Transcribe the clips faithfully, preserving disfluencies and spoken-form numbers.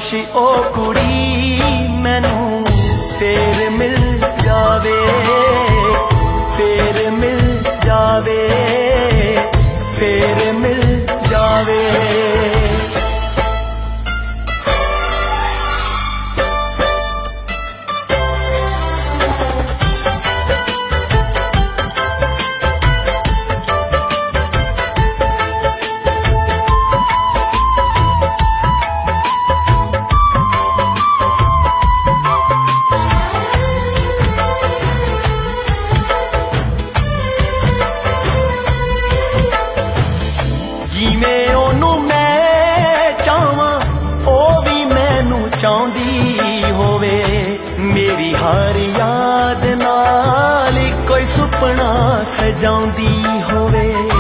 काश ओ कुड़ी मैनू फेर मिल जावे, फेर मिल जावे, फेर मिल जावे। जिवें ओनू मैं चाहवां ओ भी मैनू चाहुंदी होवे, मेरी हर याद नाल कोई सुपना सजाउंदी होवे।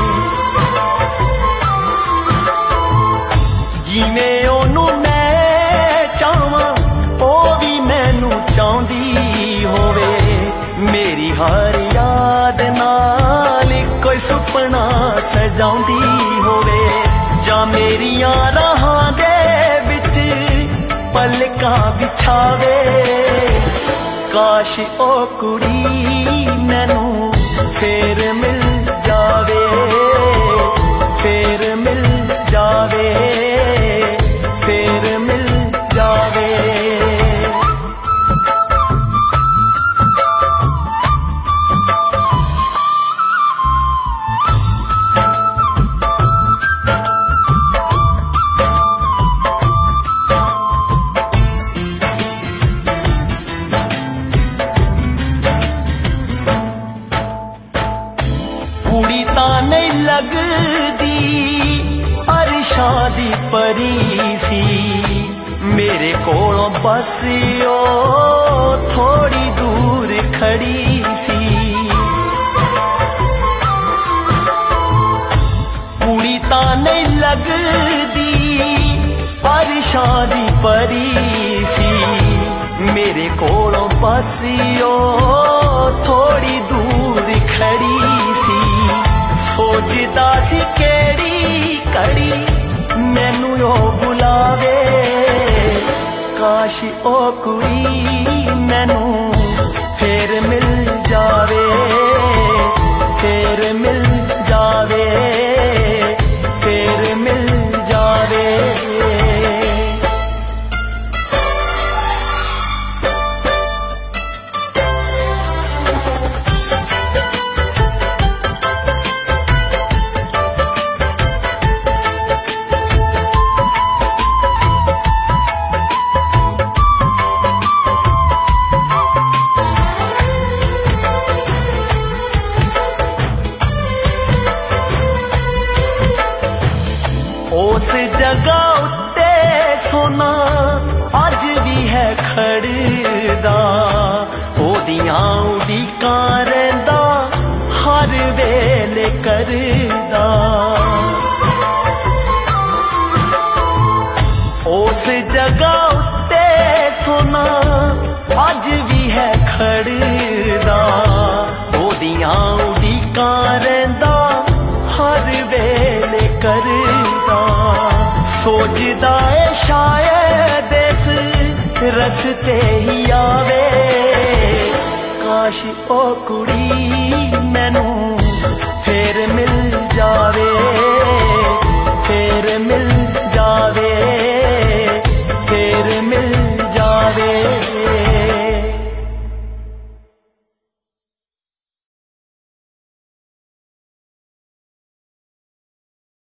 जिवें ओनू मैं चाहवां ओ भी मैनू चाहुंदी होवे, मेरी हर याद नाल कोई सुपना सजाउंदी होवे। जा मेरियां राहां दे विच पलकां बिछावे, काश ओ कुड़ी मैनू फेर मिल जावे, फेर मिल जावे, फेर मिल जावे। कुड़ी तां नहीं लगदी अरशां दी परी सी, मेरे कोलों बस ओ थोड़ी दूर खड़ी सी। कुड़ी तां नहीं लगदी अरशां दी परी सी, मेरे कोलों बस ओ थोड़ी दूर खड़ी सी। सोचदा सी केड़ी कड़ी मैनू ओ बुलावे, काश ओ कुड़ी मैनू फेर मिल जावे, फेर मिल जावे, फेर मिल जावे। उस जगह उत्ते सोना अज भी है खड़दा, ओदियां उड़ीकां रहिंदा हर वेले करदा। उस जगह उत्ते सोना अज भी है खड़दा, ओदियां उड़ीकां रहिंदा हर वेले करदा। सोचदा ए शायद इस रस्ते ही आवे, काश ओ कुड़ी मैनू फेर मिल जावे।